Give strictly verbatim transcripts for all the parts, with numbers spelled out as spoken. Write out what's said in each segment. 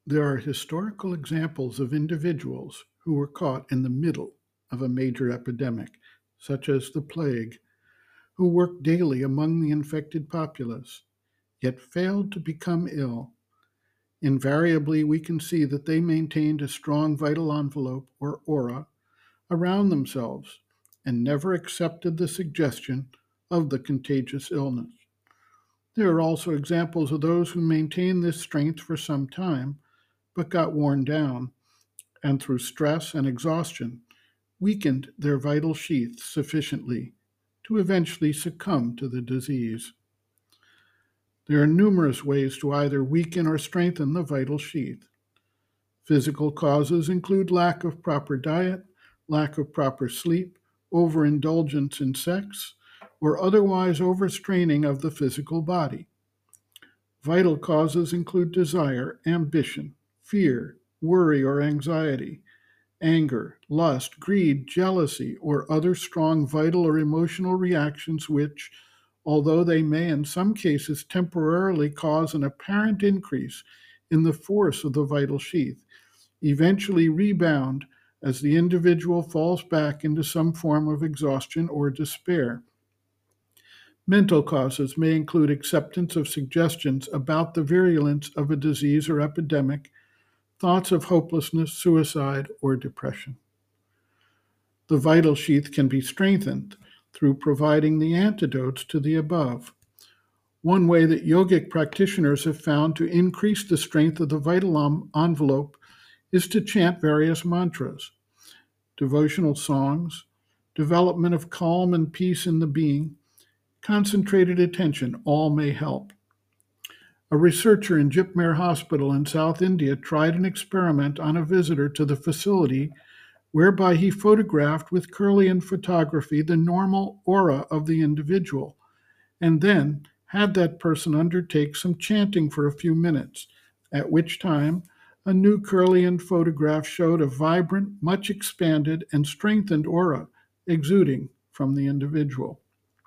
There are historical examples of individuals who were caught in the middle of a major epidemic, such as the plague, who worked daily among the infected populace, yet failed to become ill. Invariably, we can see that they maintained a strong vital envelope, or aura, around themselves and never accepted the suggestion of the contagious illness. There are also examples of those who maintained this strength for some time but got worn down and through stress and exhaustion weakened their vital sheath sufficiently to eventually succumb to the disease. There are numerous ways to either weaken or strengthen the vital sheath. Physical causes include lack of proper diet, lack of proper sleep, overindulgence in sex, or otherwise overstraining of the physical body. Vital causes include desire, ambition, fear, worry or anxiety, anger, lust, greed, jealousy, or other strong vital or emotional reactions which, although they may in some cases temporarily cause an apparent increase in the force of the vital sheath, eventually rebound as the individual falls back into some form of exhaustion or despair. Mental causes may include acceptance of suggestions about the virulence of a disease or epidemic, thoughts of hopelessness, suicide, or depression. The vital sheath can be strengthened through providing the antidotes to the above. One way that yogic practitioners have found to increase the strength of the vital envelope is to chant various mantras, devotional songs, development of calm and peace in the being, concentrated attention, all may help. A researcher in Jipmere Hospital in South India tried an experiment on a visitor to the facility whereby he photographed with Kirlian photography the normal aura of the individual, and then had that person undertake some chanting for a few minutes, at which time a new Kirlian photograph showed a vibrant, much expanded, and strengthened aura exuding from the individual.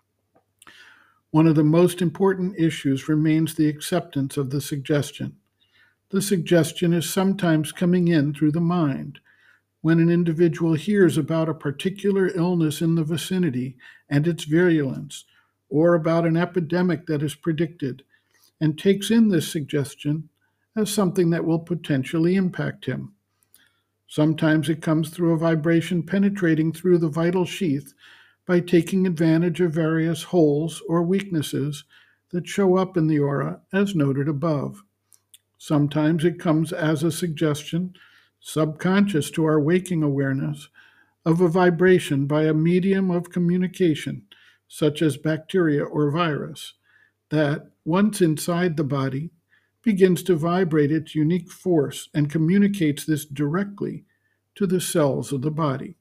One of the most important issues remains the acceptance of the suggestion. The suggestion is sometimes coming in through the mind. When an individual hears about a particular illness in the vicinity and its virulence, or about an epidemic that is predicted, and takes in this suggestion as something that will potentially impact him. Sometimes it comes through a vibration penetrating through the vital sheath by taking advantage of various holes or weaknesses that show up in the aura as noted above. Sometimes it comes as a suggestion, subconscious to our waking awareness, of a vibration by a medium of communication, such as bacteria or virus, that, once inside the body, begins to vibrate its unique force and communicates this directly to the cells of the body.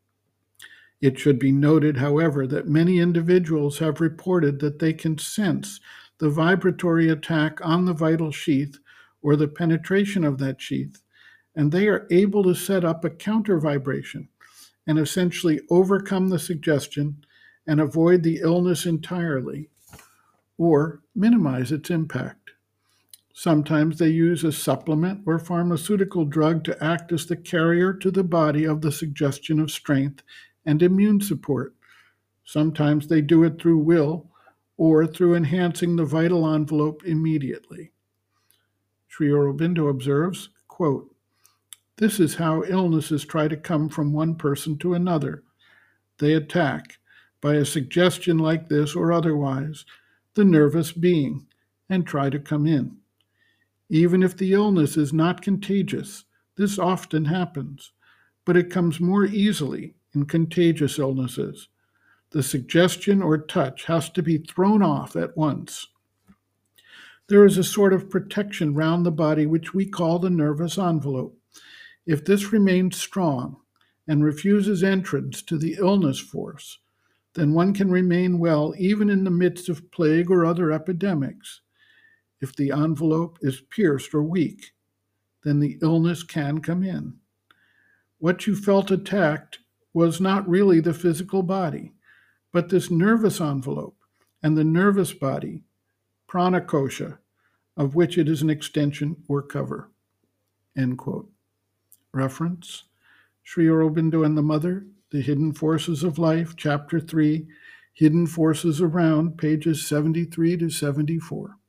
It should be noted, however, that many individuals have reported that they can sense the vibratory attack on the vital sheath or the penetration of that sheath, and they are able to set up a counter vibration and essentially overcome the suggestion and avoid the illness entirely or minimize its impact. Sometimes they use a supplement or pharmaceutical drug to act as the carrier to the body of the suggestion of strength and immune support. Sometimes they do it through will or through enhancing the vital envelope immediately. Sri Aurobindo observes, quote, "This is how illnesses try to come from one person to another. They attack, by a suggestion like this or otherwise, the nervous being and try to come in. Even if the illness is not contagious, this often happens, but it comes more easily in contagious illnesses. The suggestion or touch has to be thrown off at once. There is a sort of protection round the body which we call the nervous envelope. If this remains strong and refuses entrance to the illness force, then one can remain well even in the midst of plague or other epidemics. If the envelope is pierced or weak, then the illness can come in. What you felt attacked was not really the physical body, but this nervous envelope and the nervous body, prana kosha, of which it is an extension or cover." End quote. Reference: Sri Aurobindo and the Mother, The Hidden Forces of Life, Chapter three, Hidden Forces Around, pages seventy-three to seventy-four.